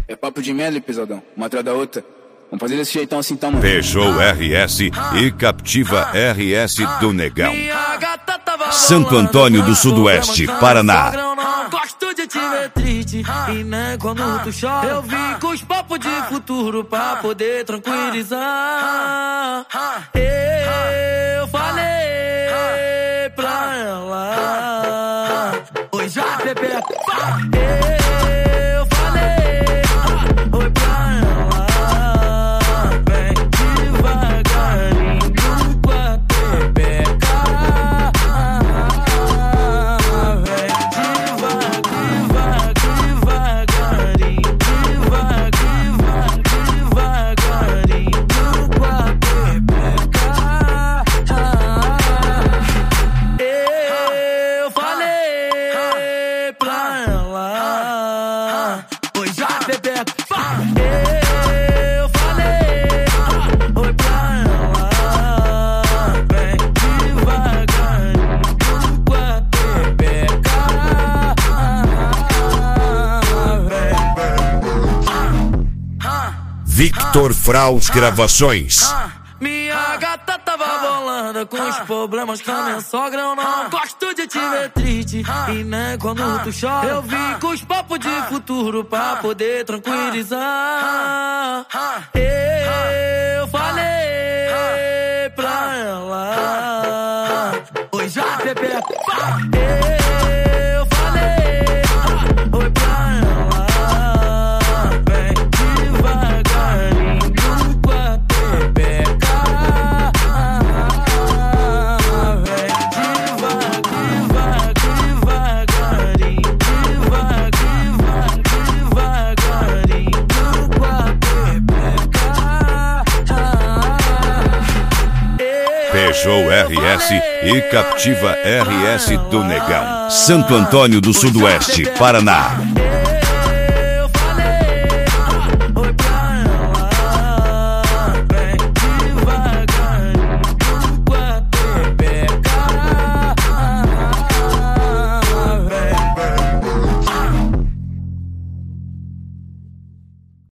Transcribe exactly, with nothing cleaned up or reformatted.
É papo de merda, pesadão. Uma atrás da outra. Vamos fazer desse jeitão assim, então, mano. Peugeot R S e Captiva R S do Negão. Santo Antônio do Sudoeste, Paraná. Gosto de te ver triste e nem quando tu chora. Eu vim com os papos de futuro pra poder tranquilizar. Eu falei pra ela, oi já, bebê. Eu falei, oi pra ela, vem devagarinho pra te pegar. Vem devagar, devagarinho, devagar, devagarinho pra te pegar. Eu falei pra ela, oi já, bebê. Eu falei, oi pra ela, vem devagarinho pra te pegar. Victor Fraus Gravações. Minha gata tava bolando com os problemas com a minha sogra. Eu não gosto de te ver triste e nem quando tu chora. Eu vim com os papos de futuro pra poder tranquilizar. Eu falei pra ela, oi já, bebê. Eu falei, oi pra ela, vem devagarinho pra te pegar. Vem devagar, devagarinho, devagar, devagarinho pra te pegar. Peugeot R S e Captiva R S do Negão. Santo Antônio do Sudoeste, Paraná.